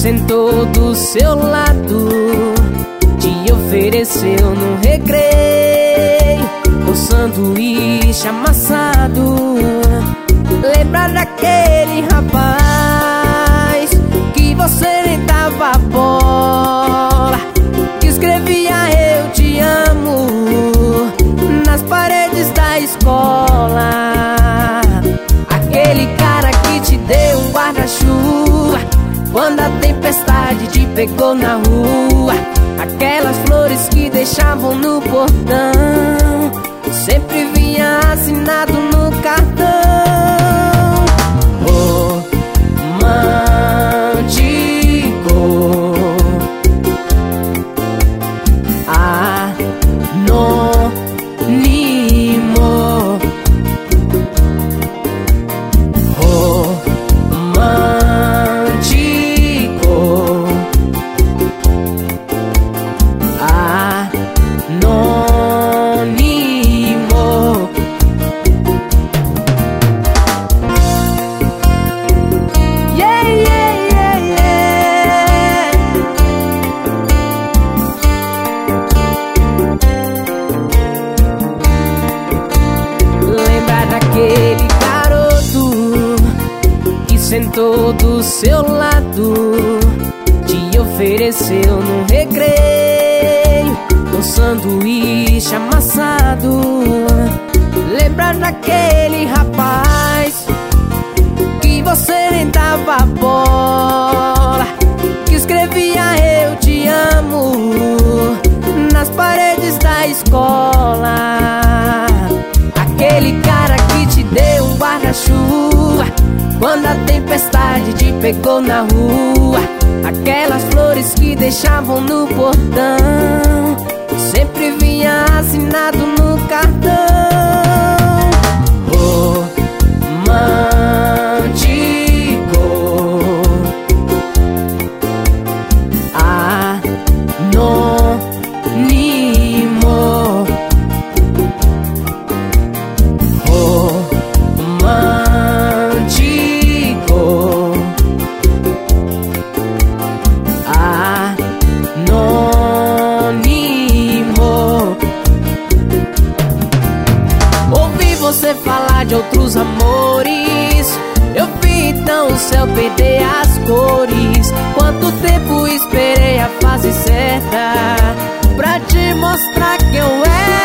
sentou do seu lado, te ofereceu no recreio um sanduíche amassado. Lembra daquele rapaz que você nem dava bola, que escrevia eu te amo nas paredes da escola? Aquele cara que te deu um guarda-chuva quando a tempestade te pegou na rua. Aquelas flores que deixavam no portão, sempre vinha assinado no cartão. Romântico, anônimo, romântico, anônimo. Yeah, yeah, yeah, yeah. Lembra daquele garoto que sentou do seu lado, te ofereceu no recreio um sanduíche amassado? Lembra daquele rapaz que você nem dava bola, que escrevia eu te amo nas paredes da escola? Aquele cara que te deu um guarda-chuva quando a tempestade te pegou na rua. Aquelas flores que deixavam no portão, sempre vinha assinado no cartão. Romântico, anônimo, romântico, anônimo. Ouvi você falar de outros amores, eu vi então o céu perder as cores. Quanto tempo esperei a fase certa pra te mostrar que eu era